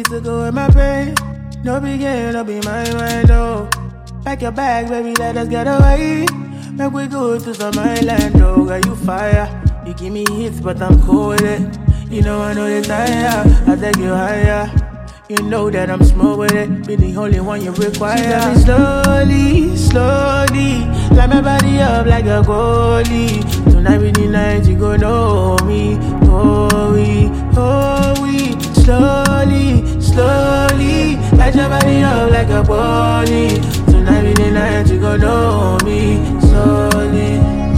to go with my pain. No begin, no be my mind, oh. Pack your bag, baby, let us get away. Make we go to some island, oh. Girl, you fire. You give me hits, but I'm cool with it. You know I know they tire. I take you higher. You know that I'm smooth with it. Be the only one you require. She got me slowly, slowly. Light my body up like a goalie. Tonight be the night you gon' know me. Oh, we. Slowly, slowly. Light your body up like a goalie. Tonight be the night you gon' know me. Slowly,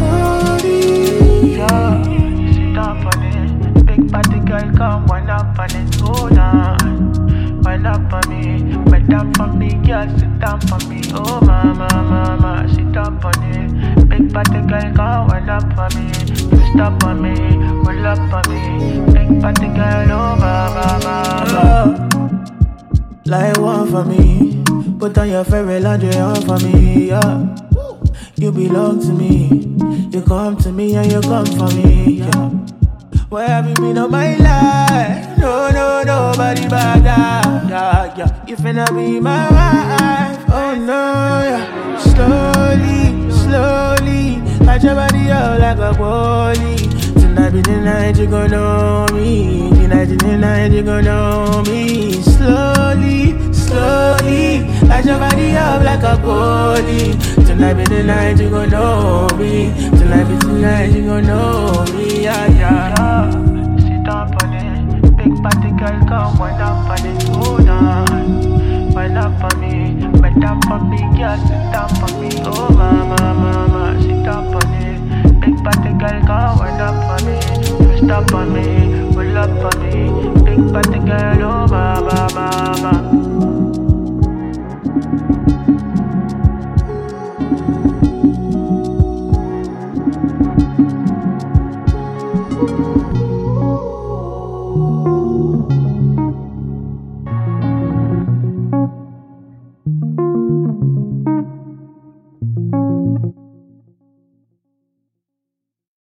slowly. Yeah, sit down on it. Big party girl, come wind up on it. Go down. Wind up on me, bend down for me, girl, sit down for me. Oh mama, sit down on it. Big party girl, come wind up for me. Twist up on me, roll up on me. Big party girl, oh mama. Like one for me, put on your favorite lingerie on for me, yeah. You belong to me, you come to me and you come for me, yeah. Where have you been all my life? No, nobody but that, yeah. You finna be my wife, oh no, yeah. Slowly, slowly, light your body up like a goalie. Tonight be the night you gon' know me. Tonight be the night you gon' know me. Slowly, slowly, light your body up like a goalie. Tonight be the night you gon' know me. Tonight be the night you gon' know me, yeah. Sit down on it. Big party girl, come wind up on it. Go down, wind up for me, bend down for me, girl, sit down for me. Oh mama, sit down on it. Big party girl, come wind up for me, twist up on me, roll up on me. Big party girl, oh mama.